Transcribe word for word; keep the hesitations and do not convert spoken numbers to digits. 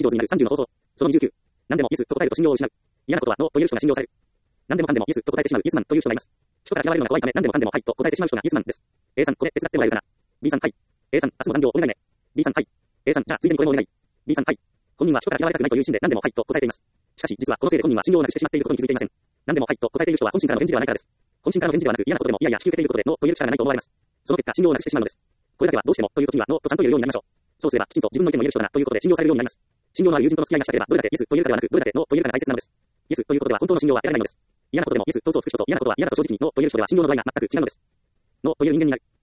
き上手になるさんじゅうの方法。そのにじゅうきゅう。何でもイエスと答えると信用を失う。嫌なことはノーと言える人が信用される。何でもかんでもイエスと答えてしまうイエスマンという人がいます。人から嫌われるのが怖いため何でもかんでもはいと答えてしまう人がイエスマンです。A さん、これ手伝ってもらえるかな。B さん、はい。A さん、明日も残業お願いね。B さん、はい。A さん、じゃあついでにこれもお願い。B さん、はい。本人は人から嫌われたくないという心で何でもはいと答えています。しかし、実はこのせいで本人は信用をなくしてしまっていることに気づいていません。何でもはいと答えている人は本心からの返事ではないからです。本心からの返事ではなく嫌なことでもいやいや引き受けていることでノーと言える力がないと思われます。その結果、信用をなくしてしまうのです。これだけはどうしてもという時にはノーとちゃんと言えるようになりましょう。そうすればきちんと自分の意見も言える人だなということで信用されるようになります。信用のある友人との付き合いがしたければどれだけイエスと言えるかではなくどれだけノーと言えるかが大切なのです。イエスということでは本当の信用は得られないのです。嫌なことでもイエスと嘘をつく人と嫌なことは嫌だと正直にノーと言える人では信用の度合いが全く違うのです。ノーと言える人間になる。